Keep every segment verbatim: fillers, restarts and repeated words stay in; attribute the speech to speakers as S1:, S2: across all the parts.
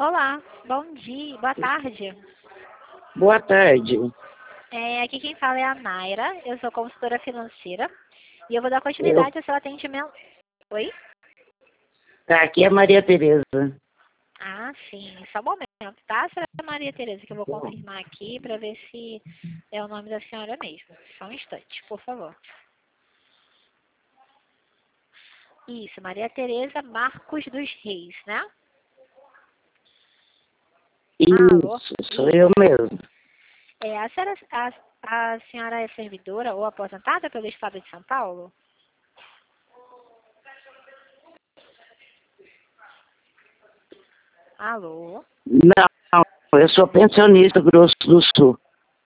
S1: Olá, bom dia, boa tarde.
S2: Boa tarde.
S1: É, aqui quem fala é a Naira, eu sou consultora financeira e eu vou dar
S2: Eu,
S1: continuidade ao seu atendimento. Oi?
S2: tá, aqui é a Maria Tereza.
S1: Ah, sim, só um momento, tá? Será a Maria Tereza que eu vou confirmar aqui para ver se é o nome da senhora mesmo. Só um instante, por favor. Isso, Maria Tereza Marcos dos Reis, né? Alô?
S2: Isso, sou eu mesmo.
S1: É, a, senhora, a, a senhora é servidora ou aposentada pelo Estado de São Paulo? Alô?
S2: Não, eu sou pensionista do Grosso do Sul.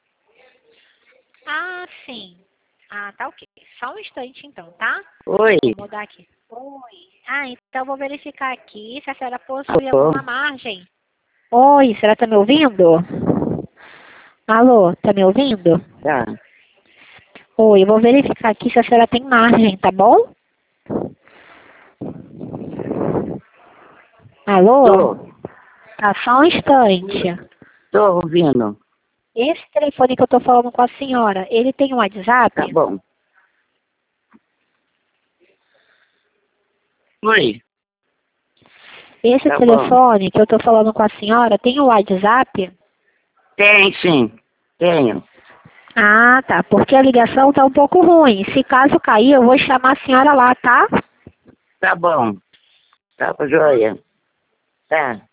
S1: Ah, sim. Ah, tá ok. Só um instante então, tá?
S2: Oi.
S1: Vou mudar aqui. Oi. Ah, então vou verificar aqui se a senhora possui
S2: Alô?
S1: alguma margem. Oi, a senhora tá me ouvindo? Alô, tá me ouvindo?
S2: Tá.
S1: Oi, eu vou verificar aqui se a senhora tem margem, tá bom? Alô?
S2: Tô,
S1: Tá, só um instante.
S2: tô ouvindo.
S1: Esse telefone que eu tô falando com a senhora, ele tem um
S2: Tá
S1: WhatsApp?
S2: bom. Oi.
S1: Esse
S2: Tá bom.
S1: telefone que eu tô falando com a senhora tem um WhatsApp?
S2: Tem sim, tenho.
S1: Ah, tá. Porque a ligação tá um pouco ruim. Se caso cair, eu vou chamar a senhora lá, tá?
S2: Tá bom. Tá, joia. Tá.